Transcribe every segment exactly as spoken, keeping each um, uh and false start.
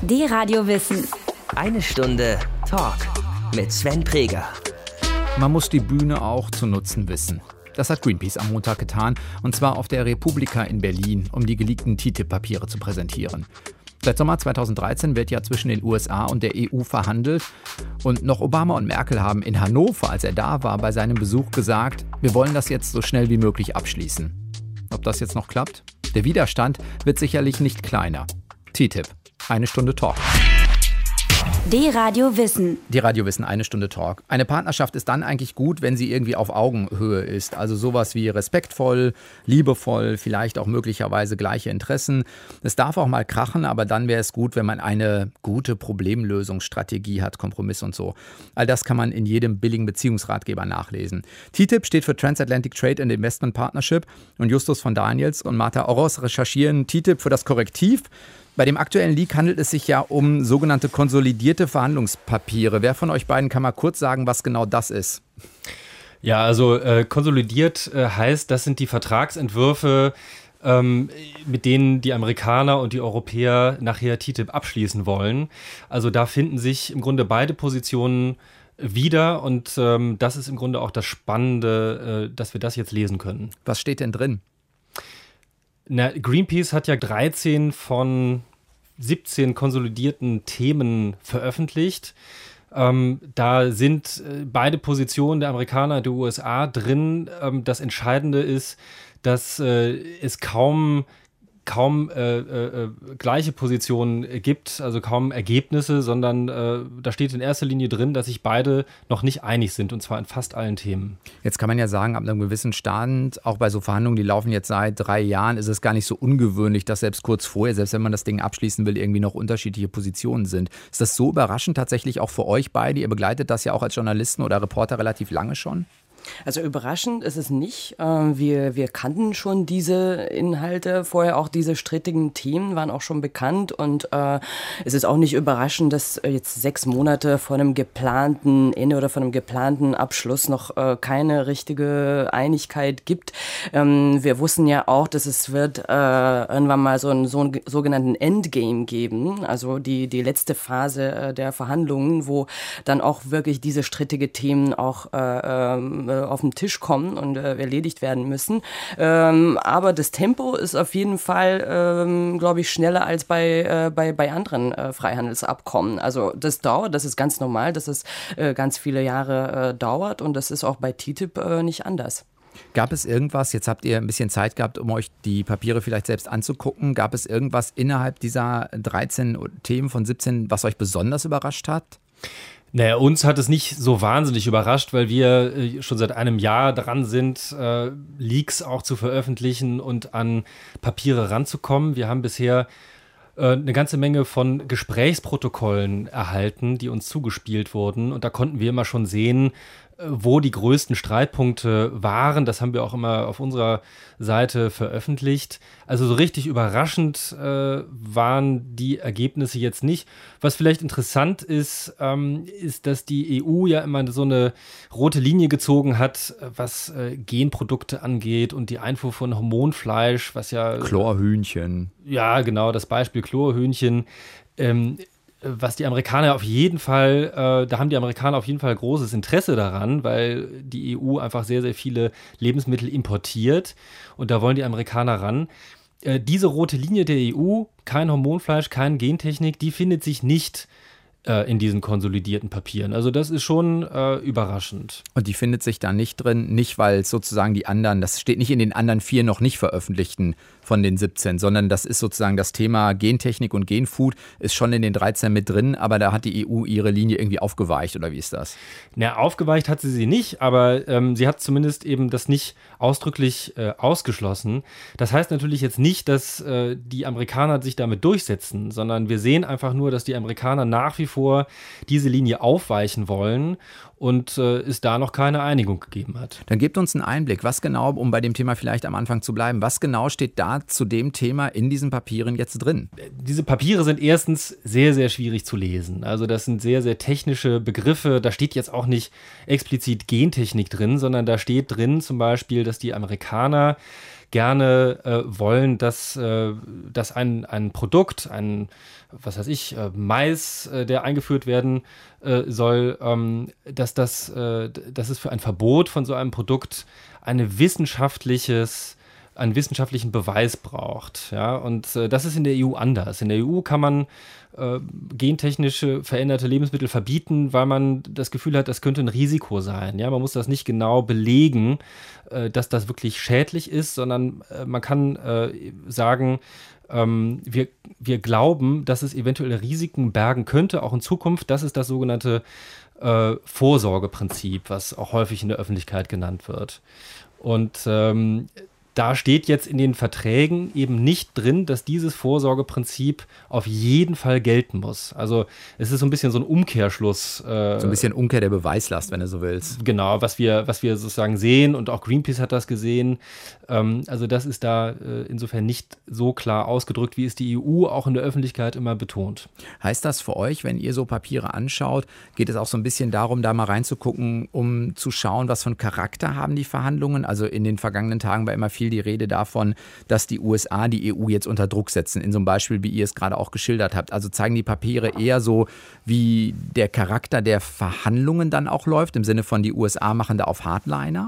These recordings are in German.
D-Radio Wissen. Eine Stunde Talk mit Sven Preger. Man muss die Bühne auch zu nutzen wissen. Das hat Greenpeace am Montag getan, und zwar auf der Republika in Berlin, um die geleakten T T I P-Papiere zu präsentieren. Seit Sommer zweitausenddreizehn wird ja zwischen den U S A und der E U verhandelt. Und noch Obama und Merkel haben in Hannover, als er da war, bei seinem Besuch gesagt, wir wollen das jetzt so schnell wie möglich abschließen. Ob das jetzt noch klappt? Der Widerstand wird sicherlich nicht kleiner. T T I P, eine Stunde Talk. D-Radio Wissen. D-Radio Wissen, eine Stunde Talk. Eine Partnerschaft ist dann eigentlich gut, wenn sie irgendwie auf Augenhöhe ist. Also sowas wie respektvoll, liebevoll, vielleicht auch möglicherweise gleiche Interessen. Es darf auch mal krachen, aber dann wäre es gut, wenn man eine gute Problemlösungsstrategie hat, Kompromiss und so. All das kann man in jedem billigen Beziehungsratgeber nachlesen. T T I P steht für Transatlantic Trade and Investment Partnership, und Justus von Daniels und Martha Orros recherchieren T T I P für das Korrektiv. Bei dem aktuellen Leak handelt es sich ja um sogenannte konsolidierte Verhandlungspapiere. Wer von euch beiden kann mal kurz sagen, was genau das ist? Ja, also äh, konsolidiert äh, heißt, das sind die Vertragsentwürfe, ähm, mit denen die Amerikaner und die Europäer nachher T T I P abschließen wollen. Also da finden sich im Grunde beide Positionen wieder, und ähm, das ist im Grunde auch das Spannende, äh, dass wir das jetzt lesen können. Was steht denn drin? Na, Greenpeace hat ja dreizehn von siebzehn konsolidierten Themen veröffentlicht. Ähm, da sind äh, beide Positionen der Amerikaner und der U S A drin. Ähm, das Entscheidende ist, dass äh, es kaum kaum äh, äh, gleiche Positionen gibt, also kaum Ergebnisse, sondern äh, da steht in erster Linie drin, dass sich beide noch nicht einig sind, und zwar in fast allen Themen. Jetzt kann man ja sagen, ab einem gewissen Stand, auch bei so Verhandlungen, die laufen jetzt seit drei Jahren, ist es gar nicht so ungewöhnlich, dass selbst kurz vorher, selbst wenn man das Ding abschließen will, irgendwie noch unterschiedliche Positionen sind. Ist das so überraschend tatsächlich auch für euch beide? Ihr begleitet das ja auch als Journalisten oder Reporter relativ lange schon? Also überraschend ist es nicht. Wir, wir kannten schon diese Inhalte vorher, auch diese strittigen Themen waren auch schon bekannt, und äh, es ist auch nicht überraschend, dass jetzt sechs Monate vor einem geplanten Ende oder vor einem geplanten Abschluss noch äh, keine richtige Einigkeit gibt. Ähm, wir wussten ja auch, dass es wird äh, irgendwann mal so einen, so einen sogenannten Endgame geben, also die, die letzte Phase äh, der Verhandlungen, wo dann auch wirklich diese strittige Themen auch äh, äh, auf den Tisch kommen und äh, erledigt werden müssen. Ähm, aber das Tempo ist auf jeden Fall, ähm, glaube ich, schneller als bei, äh, bei, bei anderen äh, Freihandelsabkommen. Also das dauert, das ist ganz normal, dass es äh, ganz viele Jahre äh, dauert, und das ist auch bei T T I P äh, nicht anders. Gab es irgendwas, jetzt habt ihr ein bisschen Zeit gehabt, um euch die Papiere vielleicht selbst anzugucken, gab es irgendwas innerhalb dieser dreizehn Themen von siebzehn, was euch besonders überrascht hat? Naja, uns hat es nicht so wahnsinnig überrascht, weil wir äh, schon seit einem Jahr dran sind, äh, Leaks auch zu veröffentlichen und an Papiere ranzukommen. Wir haben bisher äh, eine ganze Menge von Gesprächsprotokollen erhalten, die uns zugespielt wurden. Und da konnten wir immer schon sehen, wo die größten Streitpunkte waren. Das haben wir auch immer auf unserer Seite veröffentlicht. Also so richtig überraschend äh, waren die Ergebnisse jetzt nicht. Was vielleicht interessant ist, ähm, ist, dass die E U ja immer so eine rote Linie gezogen hat, was äh, Genprodukte angeht und die Einfuhr von Hormonfleisch, was ja... Chlorhühnchen. Ja, genau, das Beispiel Chlorhühnchen. Ähm, Was die Amerikaner auf jeden Fall, äh, da haben die Amerikaner auf jeden Fall großes Interesse daran, weil die E U einfach sehr, sehr viele Lebensmittel importiert, und da wollen die Amerikaner ran. Äh, diese rote Linie der E U, kein Hormonfleisch, keine Gentechnik, die findet sich nicht äh, in diesen konsolidierten Papieren. Also das ist schon äh, überraschend. Und die findet sich da nicht drin, nicht weil sozusagen die anderen, das steht nicht in den anderen vier noch nicht veröffentlichten von den siebzehn, sondern das ist sozusagen das Thema Gentechnik und Genfood ist schon in den dreizehn mit drin, aber da hat die E U ihre Linie irgendwie aufgeweicht, oder wie ist das? Na, aufgeweicht hat sie sie nicht, aber ähm, sie hat zumindest eben das nicht ausdrücklich äh, ausgeschlossen. Das heißt natürlich jetzt nicht, dass äh, die Amerikaner sich damit durchsetzen, sondern wir sehen einfach nur, dass die Amerikaner nach wie vor diese Linie aufweichen wollen und äh, es da noch keine Einigung gegeben hat. Dann gebt uns einen Einblick, was genau, um bei dem Thema vielleicht am Anfang zu bleiben, was genau steht da zu dem Thema in diesen Papieren jetzt drin? Diese Papiere sind erstens sehr, sehr schwierig zu lesen. Also das sind sehr, sehr technische Begriffe. Da steht jetzt auch nicht explizit Gentechnik drin, sondern da steht drin zum Beispiel, dass die Amerikaner gerne äh, wollen, dass, äh, dass ein, ein Produkt, ein, was weiß ich, äh, Mais, äh, der eingeführt werden äh, soll, ähm, dass, das, äh, dass es für ein Verbot von so einem Produkt eine wissenschaftliches einen wissenschaftlichen Beweis braucht. Ja? Und äh, das ist in der E U anders. In der E U kann man äh, gentechnische veränderte Lebensmittel verbieten, weil man das Gefühl hat, das könnte ein Risiko sein. Ja? Man muss das nicht genau belegen, äh, dass das wirklich schädlich ist, sondern äh, man kann äh, sagen, ähm, wir, wir glauben, dass es eventuelle Risiken bergen könnte, auch in Zukunft. Das ist das sogenannte äh, Vorsorgeprinzip, was auch häufig in der Öffentlichkeit genannt wird. Und ähm, da steht jetzt in den Verträgen eben nicht drin, dass dieses Vorsorgeprinzip auf jeden Fall gelten muss. Also es ist so ein bisschen so ein Umkehrschluss. Äh, so ein bisschen Umkehr der Beweislast, wenn du so willst. Genau, was wir, was wir sozusagen sehen, und auch Greenpeace hat das gesehen. Ähm, also das ist da äh, insofern nicht so klar ausgedrückt, wie es die E U auch in der Öffentlichkeit immer betont. Heißt das für euch, wenn ihr so Papiere anschaut, geht es auch so ein bisschen darum, da mal reinzugucken, um zu schauen, was für einen Charakter haben die Verhandlungen? Also in den vergangenen Tagen war immer viel die Rede davon, dass die U S A die E U jetzt unter Druck setzen, in so einem Beispiel, wie ihr es gerade auch geschildert habt. Also zeigen die Papiere eher so, wie der Charakter der Verhandlungen dann auch läuft, im Sinne von die U S A machen da auf Hardliner?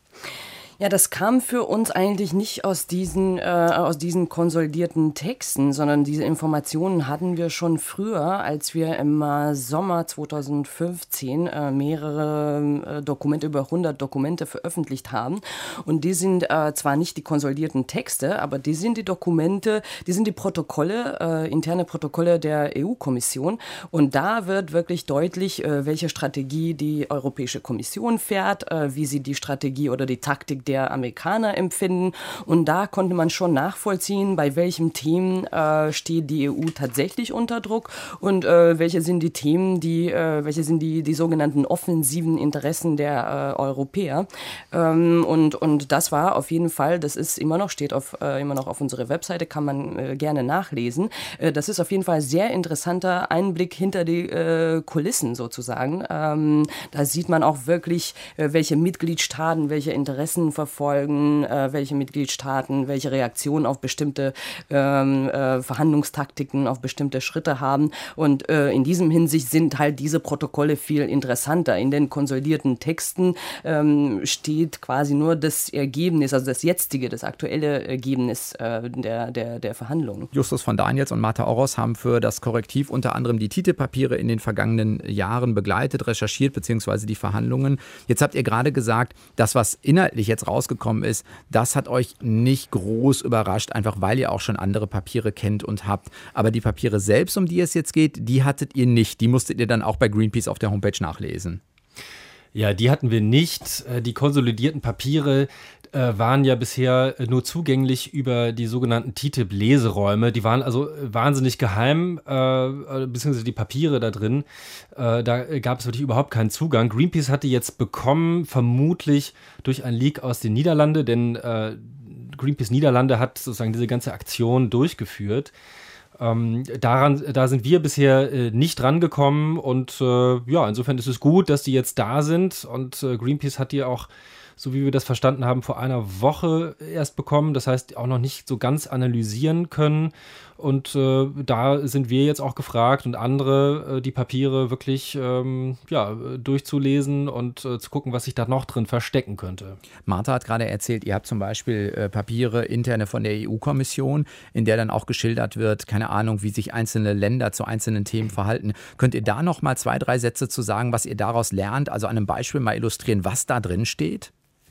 Ja, das kam für uns eigentlich nicht aus diesen, äh, aus diesen konsolidierten Texten, sondern diese Informationen hatten wir schon früher, als wir im äh, Sommer zweitausendfünfzehn äh, mehrere äh, Dokumente, über hundert Dokumente veröffentlicht haben. Und die sind äh, zwar nicht die konsolidierten Texte, aber die sind die Dokumente, die sind die Protokolle, äh, interne Protokolle der E U-Kommission. Und da wird wirklich deutlich, äh, welche Strategie die Europäische Kommission fährt, äh, wie sie die Strategie oder die Taktik der Amerikaner empfinden. Und da konnte man schon nachvollziehen, bei welchen Themen äh, steht die E U tatsächlich unter Druck und äh, welche sind die Themen, die, äh, welche sind die, die sogenannten offensiven Interessen der äh, Europäer. Ähm, und, und das war auf jeden Fall, das ist immer noch, steht auf, äh, immer noch auf unserer Webseite, kann man äh, gerne nachlesen. Äh, das ist auf jeden Fall ein sehr interessanter Einblick hinter die äh, Kulissen sozusagen. Ähm, da sieht man auch wirklich, äh, welche Mitgliedstaaten, welche Interessen verfolgen, äh, welche Mitgliedstaaten welche Reaktionen auf bestimmte ähm, äh, Verhandlungstaktiken, auf bestimmte Schritte haben. Und äh, in diesem Hinsicht sind halt diese Protokolle viel interessanter. In den konsolidierten Texten ähm, steht quasi nur das Ergebnis, also das jetzige, das aktuelle Ergebnis äh, der, der, der Verhandlungen. Justus von Daniels und Martha Oros haben für das Korrektiv unter anderem die T T I P-Papiere in den vergangenen Jahren begleitet, recherchiert, beziehungsweise die Verhandlungen. Jetzt habt ihr gerade gesagt, das, was inhaltlich jetzt rausgekommen ist, das hat euch nicht groß überrascht, einfach weil ihr auch schon andere Papiere kennt und habt. Aber die Papiere selbst, um die es jetzt geht, die hattet ihr nicht. Die musstet ihr dann auch bei Greenpeace auf der Homepage nachlesen. Ja, die hatten wir nicht. Die konsolidierten Papiere äh, waren ja bisher nur zugänglich über die sogenannten T T I P-Leseräume. Die waren also wahnsinnig geheim, äh, beziehungsweise die Papiere da drin. Äh, da gab es wirklich überhaupt keinen Zugang. Greenpeace hat die jetzt bekommen, vermutlich durch einen Leak aus den Niederlanden, denn äh, Greenpeace Niederlande hat sozusagen diese ganze Aktion durchgeführt. Ähm, daran, da sind wir bisher äh, nicht rangekommen und äh, ja, insofern ist es gut, dass die jetzt da sind und äh, Greenpeace hat die auch, so wie wir das verstanden haben, vor einer Woche erst bekommen, das heißt auch noch nicht so ganz analysieren können und äh, da sind wir jetzt auch gefragt und andere, äh, die Papiere wirklich ähm, ja, durchzulesen und äh, zu gucken, was sich da noch drin verstecken könnte. Martha hat gerade erzählt, ihr habt zum Beispiel äh, Papiere interne von der E U-Kommission, in der dann auch geschildert wird, keine Ahnung, wie sich einzelne Länder zu einzelnen Themen verhalten. Könnt ihr da noch mal zwei, drei Sätze zu sagen, was ihr daraus lernt, also an einem Beispiel mal illustrieren, was da drin steht?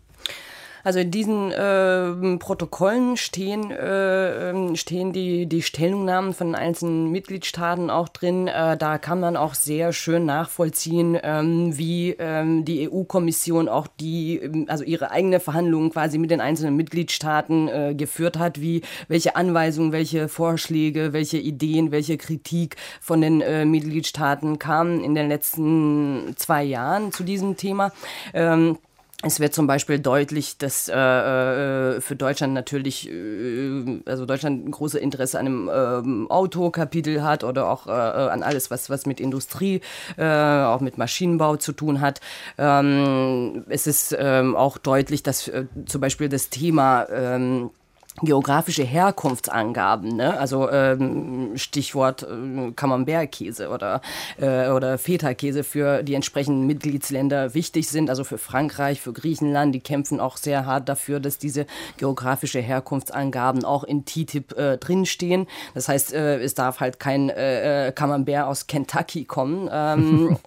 Also in diesen äh, Protokollen stehen, äh, stehen die, die Stellungnahmen von einzelnen Mitgliedstaaten auch drin. Äh, da kann man auch sehr schön nachvollziehen, ähm, wie ähm, die E U-Kommission auch die, also ihre eigene Verhandlungen quasi mit den einzelnen Mitgliedstaaten äh, geführt hat, wie welche Anweisungen, welche Vorschläge, welche Ideen, welche Kritik von den äh, Mitgliedstaaten kamen in den letzten zwei Jahren zu diesem Thema. Ähm, Es wird zum Beispiel deutlich, dass äh, für Deutschland natürlich, äh, also Deutschland ein großes Interesse an einem äh, Autokapitel hat oder auch äh, an alles, was, was mit Industrie, äh, auch mit Maschinenbau zu tun hat. Ähm, es ist ähm, auch deutlich, dass äh, zum Beispiel das Thema ähm, geografische Herkunftsangaben, ne? Also ähm, Stichwort äh, Camembert-Käse oder, äh, oder Feta-Käse für die entsprechenden Mitgliedsländer wichtig sind, also für Frankreich, für Griechenland, die kämpfen auch sehr hart dafür, dass diese geografische Herkunftsangaben auch in T T I P äh, drinstehen. Das heißt, äh, es darf halt kein äh, Camembert aus Kentucky kommen. Ähm,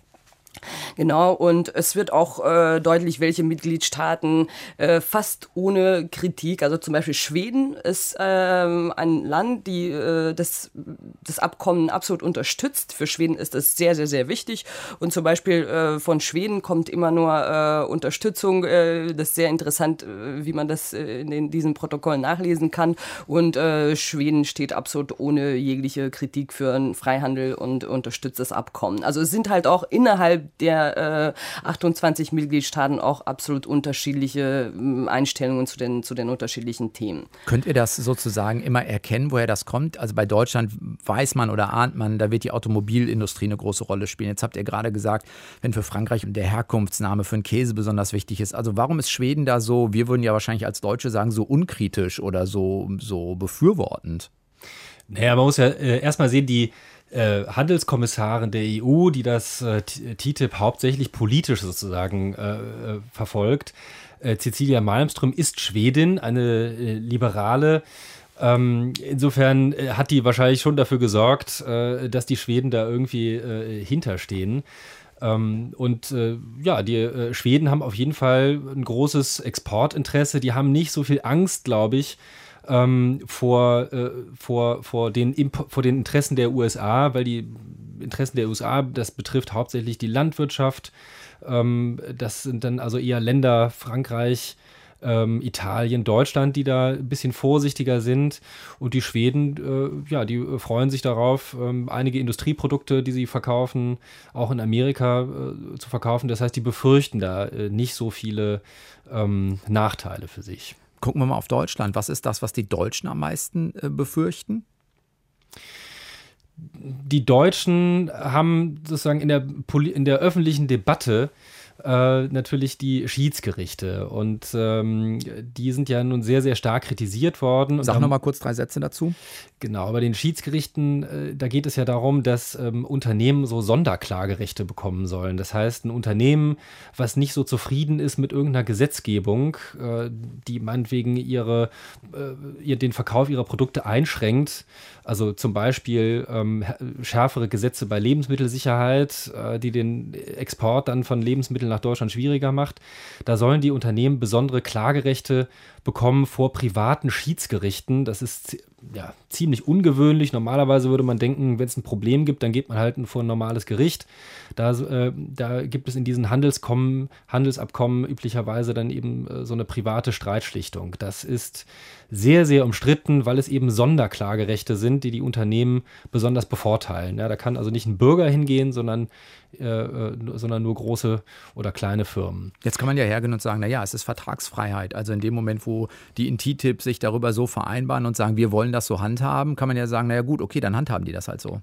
Genau, und es wird auch äh, deutlich, welche Mitgliedstaaten äh, fast ohne Kritik, also zum Beispiel Schweden ist ähm, ein Land, die äh, das, das Abkommen absolut unterstützt. Für Schweden ist das sehr, sehr, sehr wichtig. Und zum Beispiel äh, von Schweden kommt immer nur äh, Unterstützung. Äh, das ist sehr interessant, äh, wie man das äh, in den, diesem Protokoll nachlesen kann. Und äh, Schweden steht absolut ohne jegliche Kritik für einen Freihandel und unterstützt das Abkommen. Also es sind halt auch innerhalb der äh, achtundzwanzig Mitgliedstaaten auch absolut unterschiedliche äh, Einstellungen zu den, zu den unterschiedlichen Themen. Könnt ihr das sozusagen immer erkennen, woher das kommt? Also bei Deutschland weiß man oder ahnt man, da wird die Automobilindustrie eine große Rolle spielen. Jetzt habt ihr gerade gesagt, wenn für Frankreich der Herkunftsname für einen Käse besonders wichtig ist. Also warum ist Schweden da so, wir würden ja wahrscheinlich als Deutsche sagen, so unkritisch oder so, so befürwortend? Naja, man muss ja äh, erstmal sehen, die Äh, Handelskommissarin der E U, die das äh, T T I P hauptsächlich politisch sozusagen äh, verfolgt. Äh, Cecilia Malmström ist Schwedin, eine äh, Liberale. Ähm, insofern äh, hat die wahrscheinlich schon dafür gesorgt, äh, dass die Schweden da irgendwie äh, hinterstehen. Ähm, und äh, ja, die äh, Schweden haben auf jeden Fall ein großes Exportinteresse. Die haben nicht so viel Angst, glaube ich, Ähm, vor, äh, vor, vor, den Imp- vor den Interessen der U S A, weil die Interessen der U S A, das betrifft hauptsächlich die Landwirtschaft. Ähm, das sind dann also eher Länder, Frankreich, ähm, Italien, Deutschland, die da ein bisschen vorsichtiger sind. Und die Schweden, äh, ja, die freuen sich darauf, ähm, einige Industrieprodukte, die sie verkaufen, auch in Amerika äh, zu verkaufen. Das heißt, die befürchten da äh, nicht so viele ähm, Nachteile für sich. Gucken wir mal auf Deutschland. Was ist das, was die Deutschen am meisten äh, befürchten? Die Deutschen haben sozusagen in der, Poli- in der öffentlichen Debatte äh, natürlich die Schiedsgerichte. Und ähm, die sind ja nun sehr, sehr stark kritisiert worden. Sag noch mal kurz drei Sätze dazu. Genau, bei den Schiedsgerichten, äh, da geht es ja darum, dass ähm, Unternehmen so Sonderklagerechte bekommen sollen. Das heißt, ein Unternehmen, was nicht so zufrieden ist mit irgendeiner Gesetzgebung, äh, die meinetwegen ihre, äh, ihr, den Verkauf ihrer Produkte einschränkt, also zum Beispiel ähm, schärfere Gesetze bei Lebensmittelsicherheit, äh, die den Export dann von Lebensmitteln nach Deutschland schwieriger macht, da sollen die Unternehmen besondere Klagerechte bekommen vor privaten Schiedsgerichten. Das ist ja ziemlich ungewöhnlich. Normalerweise würde man denken, wenn es ein Problem gibt, dann geht man halt vor ein normales Gericht. Da, äh, da gibt es in diesen Handelskommen, Handelsabkommen üblicherweise dann eben äh, so eine private Streitschlichtung. Das ist sehr, sehr umstritten, weil es eben Sonderklagerechte sind, die die Unternehmen besonders bevorteilen. Ja, da kann also nicht ein Bürger hingehen, sondern, äh, äh, sondern nur große oder kleine Firmen. Jetzt kann man ja hergehen und sagen, naja, es ist Vertragsfreiheit. Also in dem Moment, wo die in T T I P sich darüber so vereinbaren und sagen, wir wollen das so handhaben, kann man ja sagen, naja gut, okay, dann handhaben die das halt so.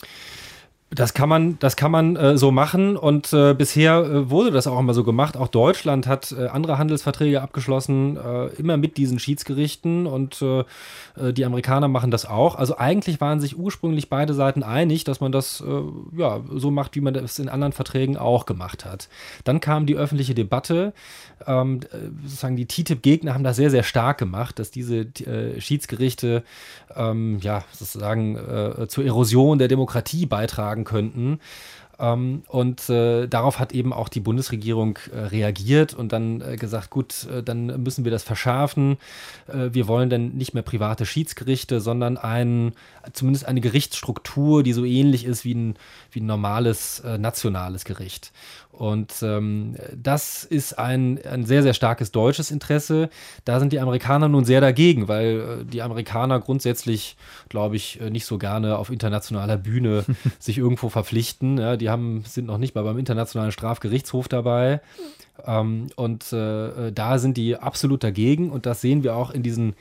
Das kann man, das kann man äh, so machen und äh, bisher äh, wurde das auch immer so gemacht. Auch Deutschland hat äh, andere Handelsverträge abgeschlossen, äh, immer mit diesen Schiedsgerichten und äh, die Amerikaner machen das auch. Also eigentlich waren sich ursprünglich beide Seiten einig, dass man das äh, ja, so macht, wie man das in anderen Verträgen auch gemacht hat. Dann kam die öffentliche Debatte. Ähm, sozusagen die T T I P-Gegner haben das sehr, sehr stark gemacht, dass diese äh, Schiedsgerichte ähm, ja, sozusagen äh, zur Erosion der Demokratie beitragen könnten. Ähm, und äh, darauf hat eben auch die Bundesregierung äh, reagiert und dann äh, gesagt, gut, äh, dann müssen wir das verschärfen. Äh, wir wollen dann nicht mehr private Schiedsgerichte, sondern ein, zumindest eine Gerichtsstruktur, die so ähnlich ist wie ein, wie ein normales äh, nationales Gericht. Und ähm, das ist ein, ein sehr, sehr starkes deutsches Interesse. Da sind die Amerikaner nun sehr dagegen, weil äh, die Amerikaner grundsätzlich, glaube ich, nicht so gerne auf internationaler Bühne sich irgendwo verpflichten. Ja, die haben, sind noch nicht mal beim Internationalen Strafgerichtshof dabei. Ähm, und äh, da sind die absolut dagegen. Und das sehen wir auch in diesen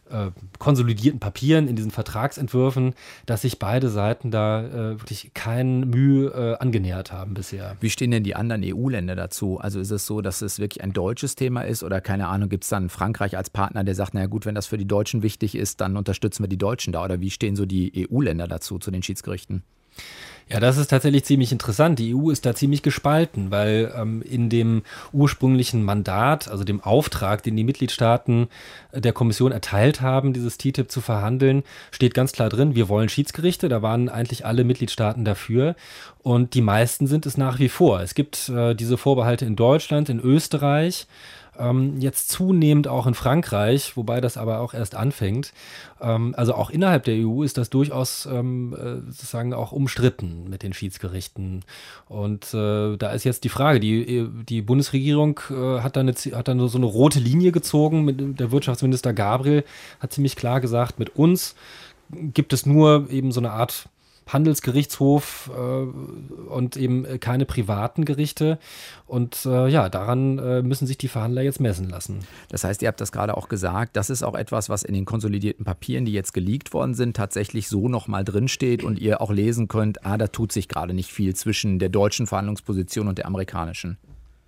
äh, konsolidierten Papieren, in diesen Vertragsentwürfen, dass sich beide Seiten da äh, wirklich keine Mühe äh, angenähert haben bisher. Wie stehen denn die anderen E U-Länder dazu? Also ist es so, dass es wirklich ein deutsches Thema ist oder keine Ahnung, gibt es dann Frankreich als Partner, der sagt, naja gut, wenn das für die Deutschen wichtig ist, dann unterstützen wir die Deutschen da, oder wie stehen so die E U-Länder dazu, zu den Schiedsgerichten? Ja, das ist tatsächlich ziemlich interessant. Die E U ist da ziemlich gespalten, weil ähm, in dem ursprünglichen Mandat, also dem Auftrag, den die Mitgliedstaaten der Kommission erteilt haben, dieses T T I P zu verhandeln, steht ganz klar drin, wir wollen Schiedsgerichte. Da waren eigentlich alle Mitgliedstaaten dafür und die meisten sind es nach wie vor. Es gibt äh, diese Vorbehalte in Deutschland, in Österreich, Ähm, jetzt zunehmend auch in Frankreich, wobei das aber auch erst anfängt. Ähm, also auch innerhalb der E U ist das durchaus ähm, äh, sozusagen auch umstritten mit den Schiedsgerichten. Und äh, da ist jetzt die Frage, die, die Bundesregierung äh, hat dann hat dann so eine rote Linie gezogen. Mit der Wirtschaftsminister Gabriel hat ziemlich klar gesagt, mit uns gibt es nur eben so eine Art Handelsgerichtshof äh, und eben keine privaten Gerichte. Und äh, ja, daran äh, müssen sich die Verhandler jetzt messen lassen. Das heißt, ihr habt das gerade auch gesagt, das ist auch etwas, was in den konsolidierten Papieren, die jetzt geleakt worden sind, tatsächlich so nochmal drinsteht und ihr auch lesen könnt, ah, da tut sich gerade nicht viel zwischen der deutschen Verhandlungsposition und der amerikanischen.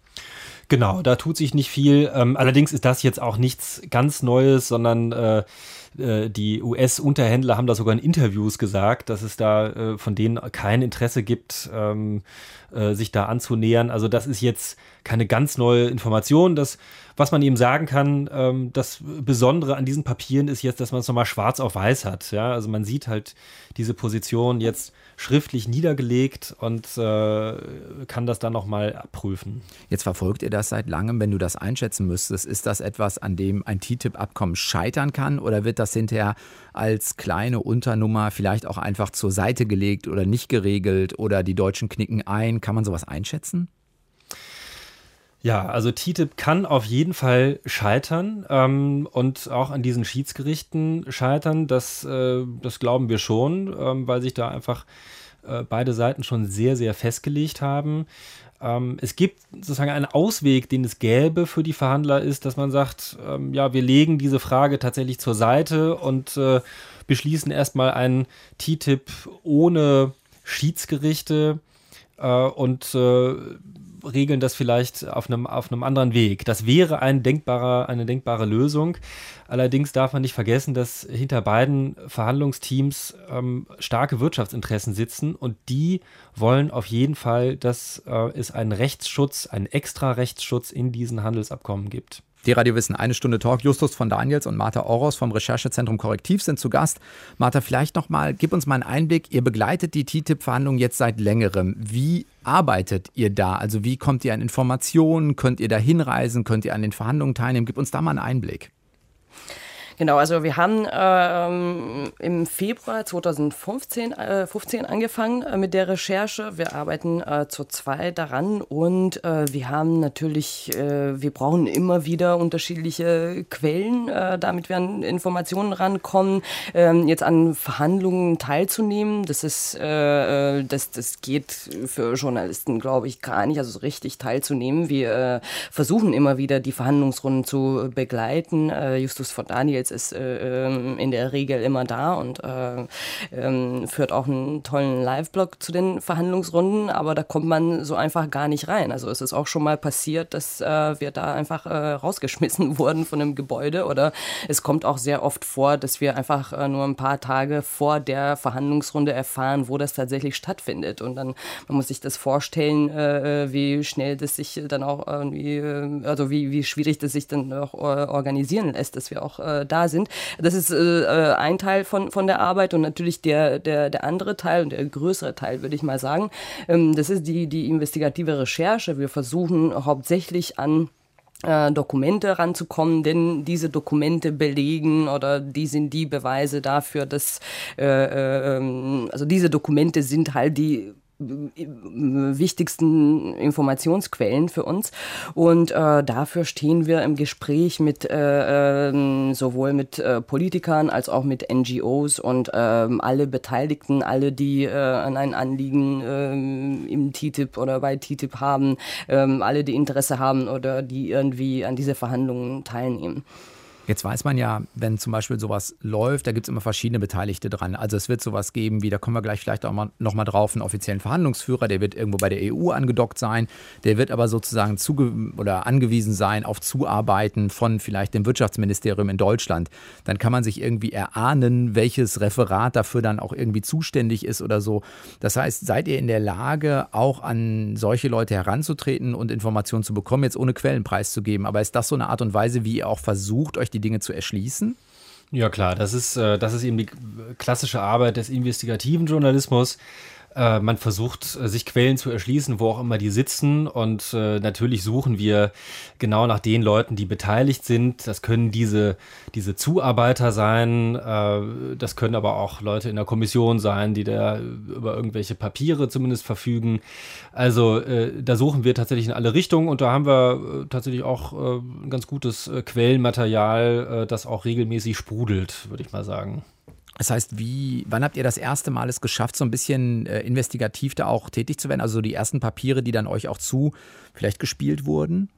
Genau, da tut sich nicht viel. Ähm, allerdings ist das jetzt auch nichts ganz Neues, sondern äh, äh, die U S-Unterhändler haben da sogar in Interviews gesagt, dass es da äh, von denen kein Interesse gibt, ähm, äh, sich da anzunähern. Also das ist jetzt keine ganz neue Information. Das, was man eben sagen kann, ähm, das Besondere an diesen Papieren ist jetzt, dass man es nochmal schwarz auf weiß hat. Ja? Also man sieht halt diese Position jetzt schriftlich niedergelegt und äh, kann das dann nochmal abprüfen. Jetzt verfolgt ihr das seit langem. Wenn du das einschätzen müsstest, ist das etwas, an dem ein T T I P-Abkommen scheitern kann, oder wird das hinterher als kleine Unternummer vielleicht auch einfach zur Seite gelegt oder nicht geregelt oder die Deutschen knicken ein? Kann man sowas einschätzen? Ja, also T T I P kann auf jeden Fall scheitern ähm, und auch an diesen Schiedsgerichten scheitern. Das, äh, das glauben wir schon, ähm, weil sich da einfach äh, beide Seiten schon sehr, sehr festgelegt haben. Ähm, es gibt sozusagen einen Ausweg, den es gäbe für die Verhandler, ist, dass man sagt, ähm, ja, wir legen diese Frage tatsächlich zur Seite und äh, beschließen erstmal einen T T I P ohne Schiedsgerichte äh, und äh, regeln das vielleicht auf einem, auf einem anderen Weg. Das wäre ein denkbarer, eine denkbare Lösung. Allerdings darf man nicht vergessen, dass hinter beiden Verhandlungsteams ähm, starke Wirtschaftsinteressen sitzen und die wollen auf jeden Fall, dass äh, es einen Rechtsschutz, einen extra Rechtsschutz in diesen Handelsabkommen gibt. Die Radio Wissen, eine Stunde Talk. Justus von Daniels und Martha Oros vom Recherchezentrum Korrektiv sind zu Gast. Martha, vielleicht noch mal, gib uns mal einen Einblick. Ihr begleitet die T T I P-Verhandlungen jetzt seit längerem. Wie arbeitet ihr da? Also wie kommt ihr an Informationen? Könnt ihr da hinreisen? Könnt ihr an den Verhandlungen teilnehmen? Gib uns da mal einen Einblick. Genau, also wir haben ähm, im Februar zweitausendfünfzehn äh, fünfzehn angefangen äh, mit der Recherche. Wir arbeiten äh, zu zweit daran und äh, wir haben natürlich, äh, wir brauchen immer wieder unterschiedliche Quellen, äh, damit wir an Informationen rankommen. Ähm, jetzt an Verhandlungen teilzunehmen, das ist, äh, das, das geht für Journalisten, glaube ich, gar nicht, also so richtig teilzunehmen. Wir äh, versuchen immer wieder die Verhandlungsrunden zu begleiten. Äh, Justus von Daniels ist äh, in der Regel immer da und äh, äh, führt auch einen tollen Live-Blog zu den Verhandlungsrunden, aber da kommt man so einfach gar nicht rein. Also es ist auch schon mal passiert, dass äh, wir da einfach äh, rausgeschmissen wurden von einem Gebäude, oder es kommt auch sehr oft vor, dass wir einfach äh, nur ein paar Tage vor der Verhandlungsrunde erfahren, wo das tatsächlich stattfindet, und dann, man muss sich das vorstellen, äh, wie schnell das sich dann auch irgendwie, äh, also wie, wie schwierig das sich dann auch äh, organisieren lässt, dass wir auch äh, da sind. Das ist äh, ein Teil von, von der Arbeit, und natürlich der, der, der andere Teil und der größere Teil, würde ich mal sagen, ähm, das ist die, die investigative Recherche. Wir versuchen hauptsächlich an Äh, Dokumente ranzukommen, denn diese Dokumente belegen, oder die sind die Beweise dafür, dass äh, äh, also diese Dokumente sind halt die wichtigsten Informationsquellen für uns, und äh, dafür stehen wir im Gespräch mit äh, äh, sowohl mit äh, Politikern als auch mit N G Os und äh, alle Beteiligten, alle, die äh, an ein Anliegen äh, im T T I P oder bei T T I P haben, äh, alle, die Interesse haben oder die irgendwie an diese Verhandlungen teilnehmen. Jetzt weiß man ja, wenn zum Beispiel sowas läuft, da gibt es immer verschiedene Beteiligte dran. Also es wird sowas geben wie, da kommen wir gleich vielleicht auch mal, noch mal drauf, einen offiziellen Verhandlungsführer, der wird irgendwo bei der E U angedockt sein, der wird aber sozusagen zuge- oder angewiesen sein auf Zuarbeiten von vielleicht dem Wirtschaftsministerium in Deutschland. Dann kann man sich irgendwie erahnen, welches Referat dafür dann auch irgendwie zuständig ist oder so. Das heißt, seid ihr in der Lage, auch an solche Leute heranzutreten und Informationen zu bekommen, jetzt ohne Quellen preiszugeben? Aber ist das so eine Art und Weise, wie ihr auch versucht, euch die Dinge zu erschließen? Ja klar, das ist, äh, das ist eben die klassische Arbeit des investigativen Journalismus. Äh, man versucht, äh, sich Quellen zu erschließen, wo auch immer die sitzen. Und äh, natürlich suchen wir genau nach den Leuten, die beteiligt sind. Das können diese, diese Zuarbeiter sein. Äh, das können aber auch Leute in der Kommission sein, die da über irgendwelche Papiere zumindest verfügen. Also äh, da suchen wir tatsächlich in alle Richtungen. Und da haben wir äh, tatsächlich auch äh, ein ganz gutes äh, Quellenmaterial, äh, das auch regelmäßig sprudelt, würde ich mal sagen. Das heißt, wie, wann habt ihr das erste Mal es geschafft, so ein bisschen äh, investigativ da auch tätig zu werden? Also so die ersten Papiere, die dann euch auch zu vielleicht gespielt wurden?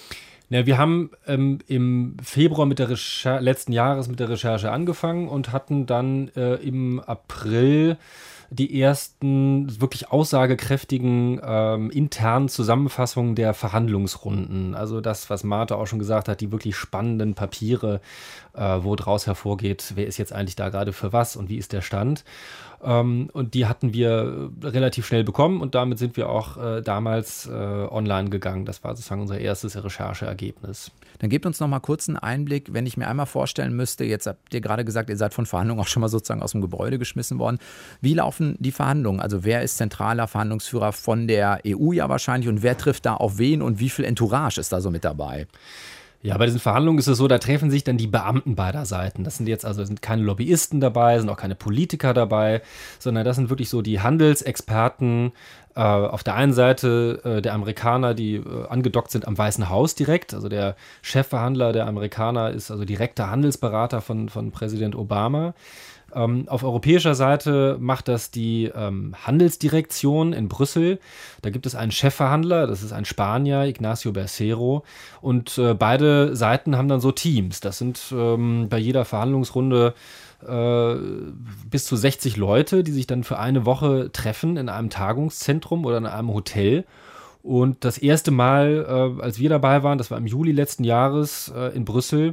Ja, wir haben ähm, im Februar mit der Recher- letzten Jahres mit der Recherche angefangen und hatten dann äh, im April die ersten wirklich aussagekräftigen ähm, internen Zusammenfassungen der Verhandlungsrunden. Also das, was Martha auch schon gesagt hat, die wirklich spannenden Papiere, äh, wo draus hervorgeht, wer ist jetzt eigentlich da gerade für was und wie ist der Stand. Ähm, und die hatten wir relativ schnell bekommen und damit sind wir auch äh, damals äh, online gegangen. Das war sozusagen unser erstes Rechercheergebnis. Dann gebt uns noch mal kurz einen Einblick, wenn ich mir einmal vorstellen müsste, jetzt habt ihr gerade gesagt, ihr seid von Verhandlungen auch schon mal sozusagen aus dem Gebäude geschmissen worden. Wie laufen die Verhandlungen? Also wer ist zentraler Verhandlungsführer von der E U ja wahrscheinlich und wer trifft da auf wen und wie viel Entourage ist da so mit dabei? Ja, bei diesen Verhandlungen ist es so, da treffen sich dann die Beamten beider Seiten. Das sind jetzt also sind keine Lobbyisten dabei, sind auch keine Politiker dabei, sondern das sind wirklich so die Handelsexperten. Äh, auf der einen Seite äh, der Amerikaner, die äh, angedockt sind am Weißen Haus direkt. Also der Chefverhandler der Amerikaner ist also direkter Handelsberater von, von Präsident Obama. Ähm, auf europäischer Seite macht das die ähm, Handelsdirektion in Brüssel. Da gibt es einen Chefverhandler, das ist ein Spanier, Ignacio Bercero. Und äh, beide Seiten haben dann so Teams. Das sind ähm, bei jeder Verhandlungsrunde äh, bis zu sechzig Leute, die sich dann für eine Woche treffen in einem Tagungszentrum oder in einem Hotel. Und das erste Mal, äh, als wir dabei waren, das war im Juli letzten Jahres äh, in Brüssel,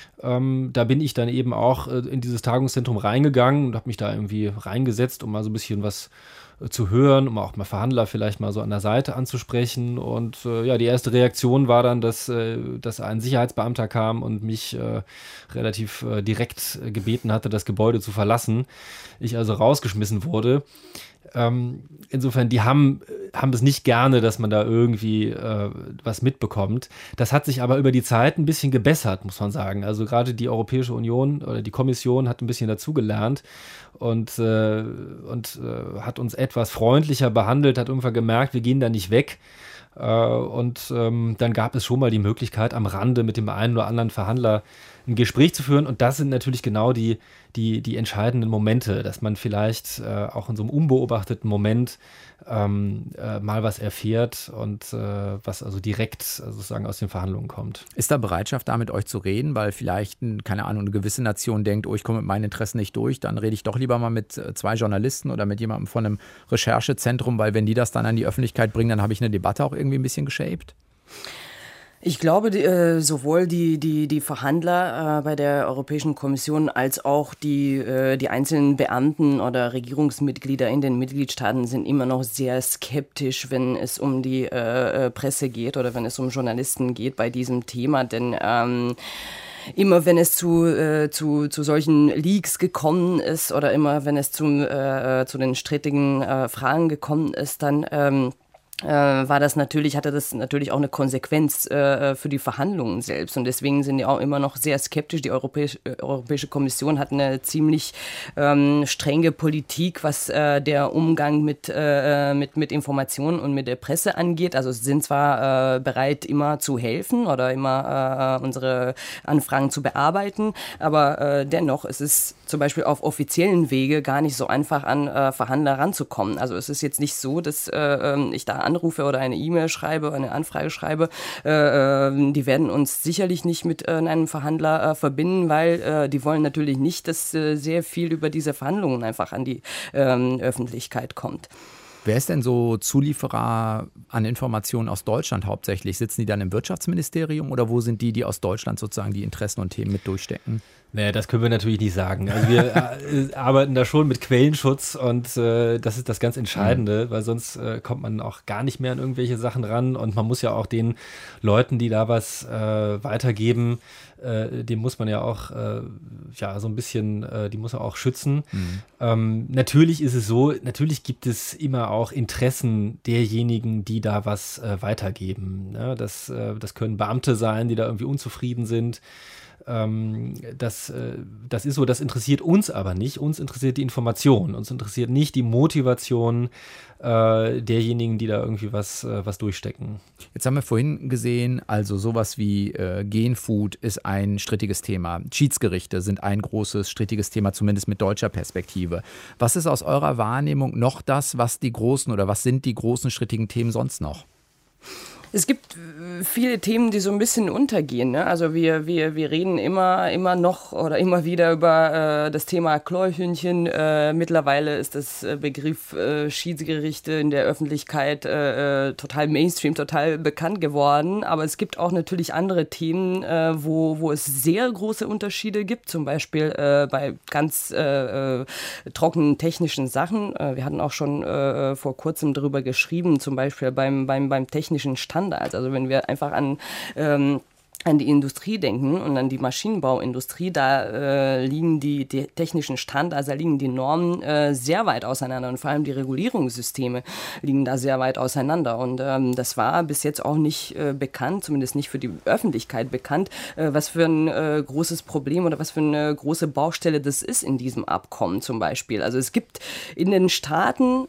ähm, da bin ich dann eben auch äh, in dieses Tagungszentrum reingegangen und habe mich da irgendwie reingesetzt, um mal so ein bisschen was äh, zu hören, um auch mal Verhandler vielleicht mal so an der Seite anzusprechen. Und äh, ja, die erste Reaktion war dann, dass, äh, dass ein Sicherheitsbeamter kam und mich äh, relativ äh, direkt äh, gebeten hatte, das Gebäude zu verlassen. Ich also rausgeschmissen wurde. Ähm, insofern, die haben, haben es nicht gerne, dass man da irgendwie äh, was mitbekommt. Das hat sich aber über die Zeit ein bisschen gebessert, muss man sagen. Also gerade die Europäische Union oder die Kommission hat ein bisschen dazugelernt und, äh, und äh, hat uns etwas freundlicher behandelt, hat irgendwann gemerkt, wir gehen da nicht weg. Äh, und ähm, dann gab es schon mal die Möglichkeit, am Rande mit dem einen oder anderen Verhandler ein Gespräch zu führen. Und das sind natürlich genau die, die, die entscheidenden Momente, dass man vielleicht äh, auch in so einem unbeobachteten Moment ähm, äh, mal was erfährt und äh, was also direkt sozusagen aus den Verhandlungen kommt. Ist da Bereitschaft, da mit euch zu reden? Weil vielleicht, keine Ahnung, eine gewisse Nation denkt, oh, ich komme mit meinen Interessen nicht durch, dann rede ich doch lieber mal mit zwei Journalisten oder mit jemandem von einem Recherchezentrum, weil wenn die das dann an die Öffentlichkeit bringen, dann habe ich eine Debatte auch irgendwie ein bisschen geshaped. Ich glaube, die, äh, sowohl die, die, die Verhandler äh, bei der Europäischen Kommission als auch die, äh, die einzelnen Beamten oder Regierungsmitglieder in den Mitgliedstaaten sind immer noch sehr skeptisch, wenn es um die äh, Presse geht oder wenn es um Journalisten geht bei diesem Thema, denn ähm, immer wenn es zu, äh, zu, zu solchen Leaks gekommen ist oder immer wenn es zum, äh, zu den strittigen äh, Fragen gekommen ist, dann ähm, Äh, war das natürlich, hatte das natürlich auch eine Konsequenz äh, für die Verhandlungen selbst. Und deswegen sind die auch immer noch sehr skeptisch. Die Europäische, äh, Europäische Kommission hat eine ziemlich ähm, strenge Politik, was äh, der Umgang mit, äh, mit, mit Informationen und mit der Presse angeht. Also sie sind zwar äh, bereit, immer zu helfen oder immer äh, unsere Anfragen zu bearbeiten, aber äh, dennoch ist es zum Beispiel auf offiziellen Wege gar nicht so einfach an äh, Verhandler ranzukommen. Also es ist jetzt nicht so, dass äh, ich da anrufe oder eine E-Mail schreibe, eine Anfrage schreibe, äh, die werden uns sicherlich nicht mit äh, einem Verhandler äh, verbinden, weil äh, die wollen natürlich nicht, dass äh, sehr viel über diese Verhandlungen einfach an die ähm, Öffentlichkeit kommt. Wer ist denn so Zulieferer an Informationen aus Deutschland hauptsächlich? Sitzen die dann im Wirtschaftsministerium oder wo sind die, die aus Deutschland sozusagen die Interessen und Themen mit durchstecken? Naja, das können wir natürlich nicht sagen. Also wir äh, arbeiten da schon mit Quellenschutz und äh, das ist das ganz Entscheidende, mhm. weil sonst äh, kommt man auch gar nicht mehr an irgendwelche Sachen ran und man muss ja auch den Leuten, die da was äh, weitergeben, äh, dem muss man ja auch äh, ja so ein bisschen, äh, die muss man auch schützen. Mhm. Ähm, natürlich ist es so, natürlich gibt es immer auch Interessen derjenigen, die da was äh, weitergeben. Ja, das, äh, das können Beamte sein, die da irgendwie unzufrieden sind. Das, das ist so, das interessiert uns aber nicht. Uns interessiert die Information. Uns interessiert nicht die Motivation äh, derjenigen, die da irgendwie was, äh, was durchstecken. Jetzt haben wir vorhin gesehen, also sowas wie äh, Genfood ist ein strittiges Thema. Schiedsgerichte sind ein großes strittiges Thema, zumindest mit deutscher Perspektive. Was ist aus eurer Wahrnehmung noch das, was die großen oder was sind die großen strittigen Themen sonst noch? Es gibt viele Themen, die so ein bisschen untergehen. Ne? Also wir, wir, wir reden immer, immer noch oder immer wieder über äh, das Thema Chlorhühnchen. Äh, mittlerweile ist das Begriff äh, Schiedsgerichte in der Öffentlichkeit äh, total Mainstream, total bekannt geworden. Aber es gibt auch natürlich andere Themen, äh, wo, wo es sehr große Unterschiede gibt. Zum Beispiel äh, bei ganz äh, äh, trockenen technischen Sachen. Äh, wir hatten auch schon äh, vor kurzem darüber geschrieben, zum Beispiel beim, beim, beim technischen Standard. Also wenn wir einfach an, ähm, an die Industrie denken und an die Maschinenbauindustrie, da äh, liegen die, die technischen Standards, da liegen die Normen äh, sehr weit auseinander und vor allem die Regulierungssysteme liegen da sehr weit auseinander und ähm, das war bis jetzt auch nicht äh, bekannt, zumindest nicht für die Öffentlichkeit bekannt, äh, was für ein äh, großes Problem oder was für eine große Baustelle das ist in diesem Abkommen zum Beispiel. Also es gibt in den Staaten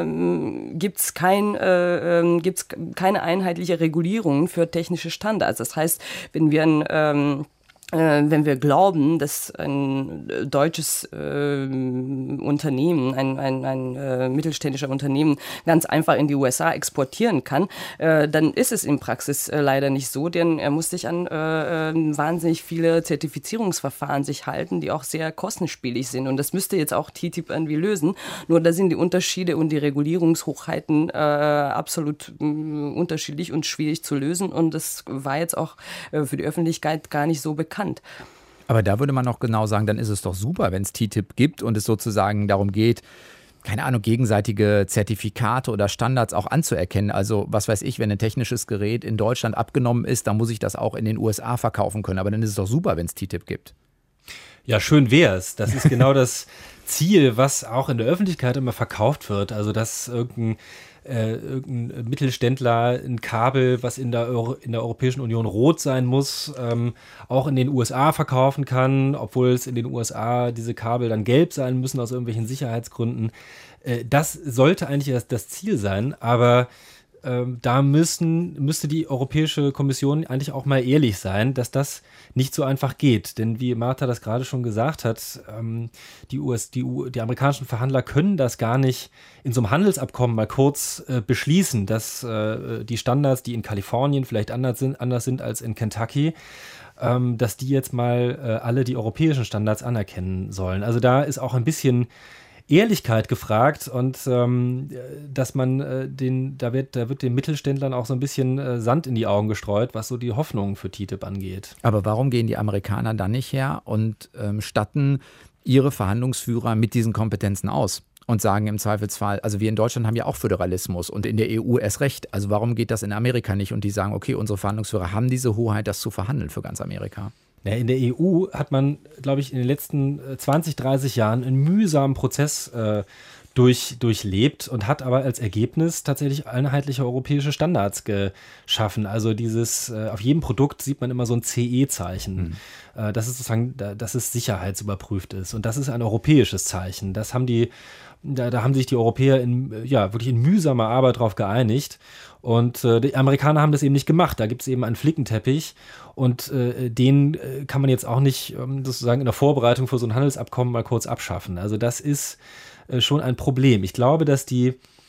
ähm, gibt's kein, äh, gibt's keine einheitliche Regulierung für technische Standards. Das heißt, wenn wir ein ähm, wenn wir glauben, dass ein deutsches äh, Unternehmen, ein, ein, ein äh, mittelständischer Unternehmen ganz einfach in die U S A exportieren kann, äh, dann ist es in Praxis äh, leider nicht so, denn er muss sich an äh, äh, wahnsinnig viele Zertifizierungsverfahren sich halten, die auch sehr kostenspielig sind. Und das müsste jetzt auch T T I P irgendwie lösen. Nur da sind die Unterschiede und die Regulierungshochheiten äh, absolut äh, unterschiedlich und schwierig zu lösen. Und das war jetzt auch äh, für die Öffentlichkeit gar nicht so bekannt. Aber da würde man auch genau sagen, dann ist es doch super, wenn es T T I P gibt und es sozusagen darum geht, keine Ahnung, gegenseitige Zertifikate oder Standards auch anzuerkennen. Also was weiß ich, wenn ein technisches Gerät in Deutschland abgenommen ist, dann muss ich das auch in den U S A verkaufen können. Aber dann ist es doch super, wenn es T T I P gibt. Ja, schön wär's. Das ist genau das Ziel, was auch in der Öffentlichkeit immer verkauft wird. Also dass irgendein Äh, irgendein Mittelständler ein Kabel, was in der, Euro, in der Europäischen Union rot sein muss, ähm, auch in den U S A verkaufen kann, obwohl es in den U S A diese Kabel dann gelb sein müssen aus irgendwelchen Sicherheitsgründen. Äh, das sollte eigentlich das, das Ziel sein, aber ähm, da müssen, müsste die Europäische Kommission eigentlich auch mal ehrlich sein, dass das nicht so einfach geht. Denn wie Martha das gerade schon gesagt hat, ähm, die, U S, die, U, die amerikanischen Verhandler können das gar nicht in so einem Handelsabkommen mal kurz äh, beschließen, dass äh, die Standards, die in Kalifornien vielleicht anders sind, anders sind als in Kentucky, ähm, dass die jetzt mal äh, alle die europäischen Standards anerkennen sollen. Also da ist auch ein bisschen Ehrlichkeit gefragt und ähm, dass man äh, den, da wird, da wird den Mittelständlern auch so ein bisschen äh, Sand in die Augen gestreut, was so die Hoffnungen für T T I P angeht. Aber warum gehen die Amerikaner dann nicht her und ähm, statten ihre Verhandlungsführer mit diesen Kompetenzen aus? Und sagen im Zweifelsfall, also wir in Deutschland haben ja auch Föderalismus und in der E U erst recht. Also warum geht das in Amerika nicht? Und die sagen, okay, unsere Verhandlungsführer haben diese Hoheit, das zu verhandeln für ganz Amerika. Ja, in der E U hat man, glaube ich, in den letzten zwanzig, dreißig Jahren einen mühsamen Prozess äh, durch, durchlebt und hat aber als Ergebnis tatsächlich einheitliche europäische Standards geschaffen. Also dieses, äh, auf jedem Produkt sieht man immer so ein C E-Zeichen. Mhm. Äh, das ist sozusagen, dass es sicherheitsüberprüft ist. Und das ist ein europäisches Zeichen. Das haben die Da, da haben sich die Europäer in, ja, wirklich in mühsamer Arbeit drauf geeinigt. Und äh, die Amerikaner haben das eben nicht gemacht. Da gibt es eben einen Flickenteppich. Und äh, den äh, kann man jetzt auch nicht ähm, sozusagen in der Vorbereitung für so ein Handelsabkommen mal kurz abschaffen. Also das ist äh, schon ein Problem. Ich glaube, dass die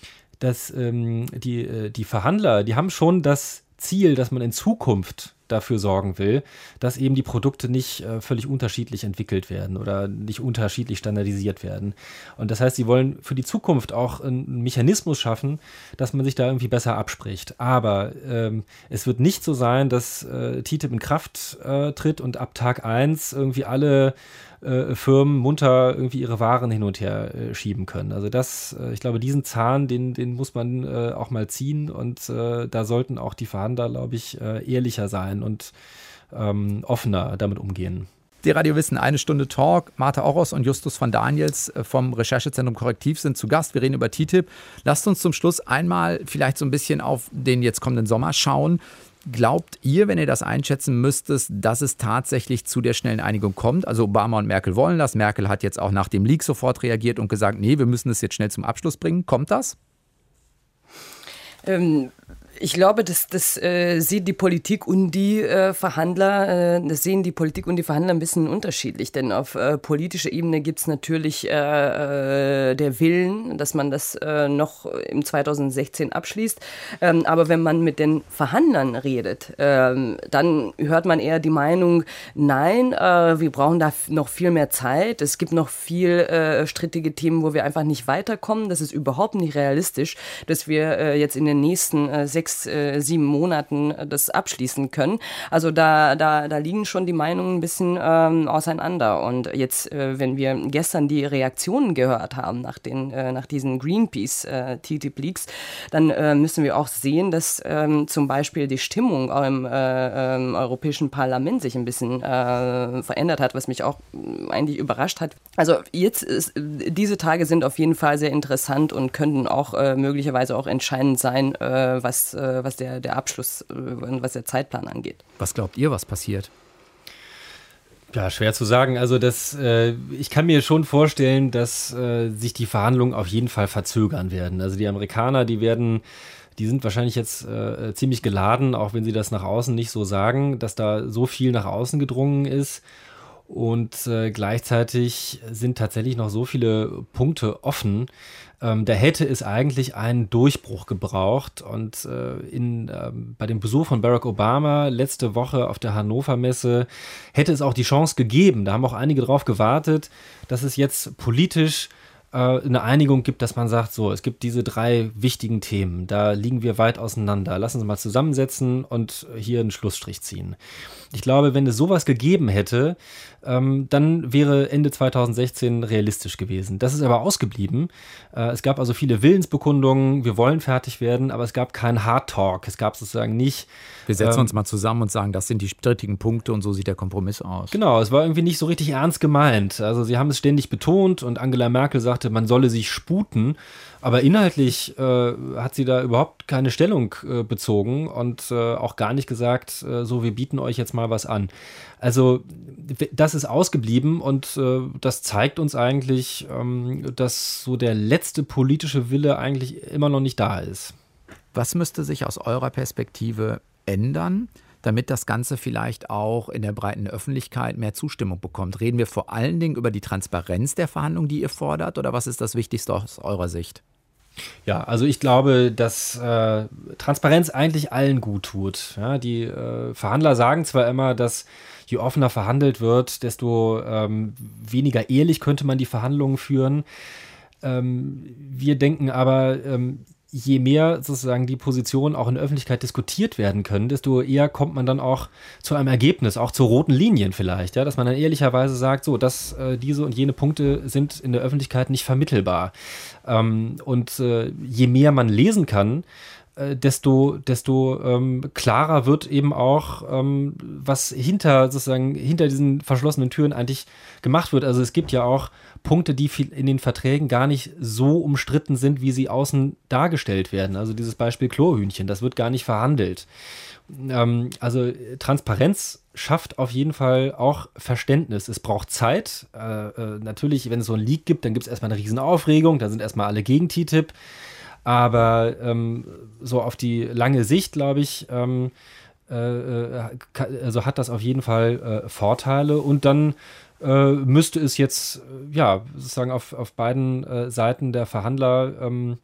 dass ähm, die, die Verhandler, die haben schon das Ziel, dass man in Zukunft dafür sorgen will, dass eben die Produkte nicht äh, völlig unterschiedlich entwickelt werden oder nicht unterschiedlich standardisiert werden. Und das heißt, sie wollen für die Zukunft auch einen Mechanismus schaffen, dass man sich da irgendwie besser abspricht. Aber ähm, es wird nicht so sein, dass äh, T T I P in Kraft äh, tritt und ab Tag eins irgendwie alle äh, Firmen munter irgendwie ihre Waren hin und her äh, schieben können. Also das, äh, ich glaube, diesen Zahn, den, den muss man äh, auch mal ziehen und äh, da sollten auch die Verhandler, glaube ich, äh, ehrlicher sein und ähm, offener damit umgehen. Die Radio Wissen, eine Stunde Talk. Martha Oros und Justus von Daniels vom Recherchezentrum Korrektiv sind zu Gast. Wir reden über T T I P. Lasst uns zum Schluss einmal vielleicht so ein bisschen auf den jetzt kommenden Sommer schauen. Glaubt ihr, wenn ihr das einschätzen müsstet, dass es tatsächlich zu der schnellen Einigung kommt? Also Obama und Merkel wollen das. Merkel hat jetzt auch nach dem Leak sofort reagiert und gesagt, nee, wir müssen es jetzt schnell zum Abschluss bringen. Kommt das? Ähm, ich glaube, das, das äh, sieht die Politik und die äh, Verhandler, äh, das sehen die Politik und die Verhandler ein bisschen unterschiedlich. Denn auf äh, politischer Ebene gibt es natürlich äh, äh, der Willen, dass man das äh, noch im zweitausendsechzehn abschließt. Ähm, aber wenn man mit den Verhandlern redet, äh, dann hört man eher die Meinung, nein, äh, wir brauchen da noch viel mehr Zeit. Es gibt noch viel äh, strittige Themen, wo wir einfach nicht weiterkommen. Das ist überhaupt nicht realistisch, dass wir äh, jetzt in den nächsten äh, sechs, äh, sieben Monaten äh, das abschließen können. Also da, da, da liegen schon die Meinungen ein bisschen ähm, auseinander. Und jetzt, äh, wenn wir gestern die Reaktionen gehört haben nach, den, äh, nach diesen Greenpeace-T T I P-Leaks, dann äh, müssen wir auch sehen, dass ähm, zum Beispiel die Stimmung auch im äh, äh, Europäischen Parlament sich ein bisschen äh, verändert hat, was mich auch eigentlich überrascht hat. Also jetzt, ist, diese Tage sind auf jeden Fall sehr interessant und könnten auch äh, möglicherweise auch entscheidend sein, äh, was, äh, was der, der Abschluss, äh, was der Zeitplan angeht. Was glaubt ihr, was passiert? Ja, schwer zu sagen. Also das, äh, ich kann mir schon vorstellen, dass äh, sich die Verhandlungen auf jeden Fall verzögern werden. Also die Amerikaner, die werden, die sind wahrscheinlich jetzt äh, ziemlich geladen, auch wenn sie das nach außen nicht so sagen, dass da so viel nach außen gedrungen ist. Und äh, gleichzeitig sind tatsächlich noch so viele Punkte offen. Ähm, da hätte es eigentlich einen Durchbruch gebraucht. Und äh, in, ähm, bei dem Besuch von Barack Obama letzte Woche auf der Hannover Messe hätte es auch die Chance gegeben. Da haben auch einige drauf gewartet, dass es jetzt politisch äh, eine Einigung gibt, dass man sagt, so, es gibt diese drei wichtigen Themen. Da liegen wir weit auseinander. Lassen Sie mal zusammensetzen und hier einen Schlussstrich ziehen. Ich glaube, wenn es sowas gegeben hätte, ähm, dann wäre Ende zweitausendsechzehn realistisch gewesen. Das ist aber ausgeblieben. Äh, es gab also viele Willensbekundungen, wir wollen fertig werden, aber es gab keinen Hard Talk. Es gab sozusagen nicht... Wir setzen ähm, uns mal zusammen und sagen, das sind die strittigen Punkte und so sieht der Kompromiss aus. Genau, es war irgendwie nicht so richtig ernst gemeint. Also sie haben es ständig betont und Angela Merkel sagte, man solle sich sputen. Aber inhaltlich äh, hat sie da überhaupt keine Stellung äh, bezogen und äh, auch gar nicht gesagt, äh, so, wir bieten euch jetzt mal was an. Also das ist ausgeblieben und äh, das zeigt uns eigentlich, ähm, dass so der letzte politische Wille eigentlich immer noch nicht da ist. Was müsste sich aus eurer Perspektive ändern, damit das Ganze vielleicht auch in der breiten Öffentlichkeit mehr Zustimmung bekommt? Reden wir vor allen Dingen über die Transparenz der Verhandlungen, die ihr fordert, oder was ist das Wichtigste aus eurer Sicht? Ja, also ich glaube, dass äh, Transparenz eigentlich allen gut tut. Ja, die äh, Verhandler sagen zwar immer, dass je offener verhandelt wird, desto ähm, weniger ehrlich könnte man die Verhandlungen führen. Ähm, wir denken aber, ähm, je mehr sozusagen die Positionen auch in der Öffentlichkeit diskutiert werden können, desto eher kommt man dann auch zu einem Ergebnis, auch zu roten Linien vielleicht, ja, dass man dann ehrlicherweise sagt, so, dass äh, diese und jene Punkte sind in der Öffentlichkeit nicht vermittelbar. Ähm, und äh, je mehr man lesen kann, äh, desto, desto ähm, klarer wird eben auch, ähm, was hinter sozusagen hinter diesen verschlossenen Türen eigentlich gemacht wird. Also es gibt ja auch Punkte, die in den Verträgen gar nicht so umstritten sind, wie sie außen dargestellt werden. Also dieses Beispiel Chlorhühnchen, das wird gar nicht verhandelt. Ähm, also Transparenz schafft auf jeden Fall auch Verständnis. Es braucht Zeit. Äh, äh, natürlich, wenn es so einen Leak gibt, dann gibt es erstmal eine Riesenaufregung, da sind erstmal alle gegen T T I P. Aber ähm, so auf die lange Sicht, glaube ich, ähm, äh, also hat das auf jeden Fall äh, Vorteile. Und dann äh, müsste es jetzt, äh, ja, sozusagen auf, auf beiden äh, Seiten der Verhandler ähm,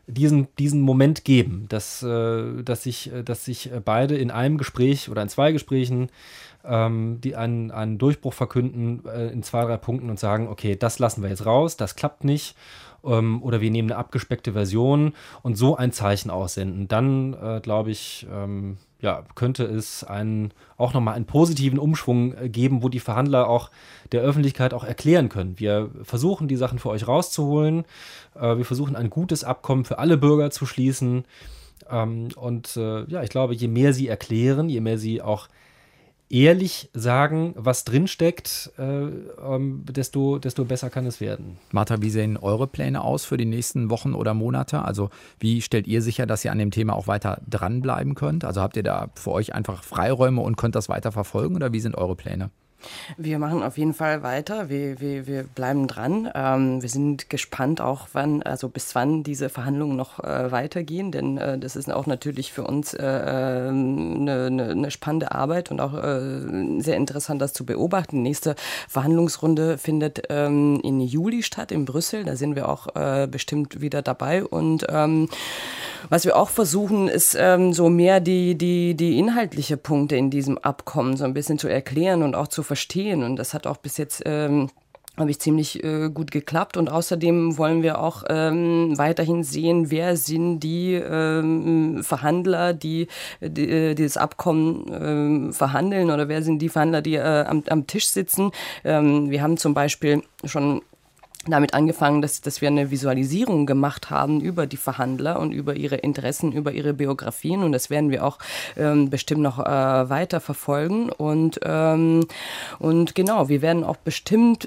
diesen, diesen Moment geben, dass, äh, dass, sich, dass sich beide in einem Gespräch oder in zwei Gesprächen ähm, die einen, einen Durchbruch verkünden äh, in zwei, drei Punkten und sagen, okay, das lassen wir jetzt raus, das klappt nicht. Ähm, oder wir nehmen eine abgespeckte Version und so ein Zeichen aussenden. Dann, äh, glaube ich, ähm, ja, könnte es einen, auch nochmal einen positiven Umschwung äh, geben, wo die Verhandler auch der Öffentlichkeit auch erklären können. Wir versuchen, die Sachen für euch rauszuholen. Äh, wir versuchen, ein gutes Abkommen für alle Bürger zu schließen. Ähm, und äh, ja, ich glaube, je mehr sie erklären, je mehr sie auch ehrlich sagen, was drinsteckt, äh, ähm, desto, desto besser kann es werden. Martha, wie sehen eure Pläne aus für die nächsten Wochen oder Monate? Also wie stellt ihr sicher, dass ihr an dem Thema auch weiter dranbleiben könnt? Also habt ihr da für euch einfach Freiräume und könnt das weiter verfolgen oder wie sind eure Pläne? Wir machen auf jeden Fall weiter. Wir, wir, wir bleiben dran. Ähm, wir sind gespannt auch, wann, also bis wann diese Verhandlungen noch äh, weitergehen, denn äh, das ist auch natürlich für uns äh, eine, eine, eine spannende Arbeit und auch äh, sehr interessant, das zu beobachten. Die nächste Verhandlungsrunde findet ähm, im Juli statt in Brüssel. Da sind wir auch äh, bestimmt wieder dabei. Und ähm, was wir auch versuchen, ist ähm, so mehr die, die, die inhaltliche Punkte in diesem Abkommen so ein bisschen zu erklären und auch zu verstehen. Und das hat auch bis jetzt, ähm, habe ich ziemlich äh, gut geklappt. Und außerdem wollen wir auch ähm, weiterhin sehen, wer sind die ähm, Verhandler, die, die dieses Abkommen ähm, verhandeln oder wer sind die Verhandler, die äh, am, am Tisch sitzen. Ähm, wir haben zum Beispiel schon damit angefangen, dass, dass wir eine Visualisierung gemacht haben über die Verhandler und über ihre Interessen, über ihre Biografien, und das werden wir auch ähm, bestimmt noch äh, weiter verfolgen und, ähm, und genau, wir werden auch bestimmt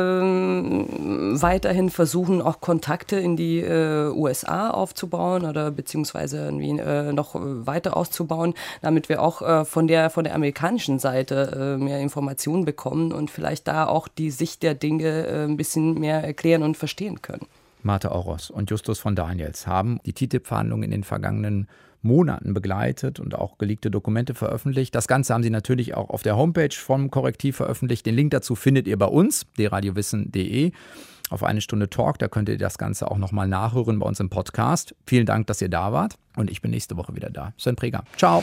ähm, weiterhin versuchen, auch Kontakte in die äh, U S A aufzubauen oder beziehungsweise irgendwie äh, noch weiter auszubauen, damit wir auch äh, von der, von der amerikanischen Seite äh, mehr Informationen bekommen und vielleicht da auch die Sicht der Dinge äh, ein bisschen mehr erklären und verstehen können. Martha Oros und Justus von Daniels haben die T T I P-Verhandlungen in den vergangenen Monaten begleitet und auch geleakte Dokumente veröffentlicht. Das Ganze haben sie natürlich auch auf der Homepage vom Korrektiv veröffentlicht. Den Link dazu findet ihr bei uns, d radio wissen punkt de, auf eine Stunde Talk. Da könnt ihr das Ganze auch nochmal nachhören bei uns im Podcast. Vielen Dank, dass ihr da wart, und ich bin nächste Woche wieder da. Sven Preger. Ciao.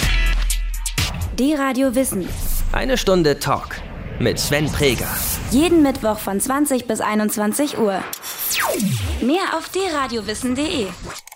D-Radio Wissen. Eine Stunde Talk mit Sven Preger. Jeden Mittwoch von zwanzig bis einundzwanzig Uhr. Mehr auf d radio wissen punkt de.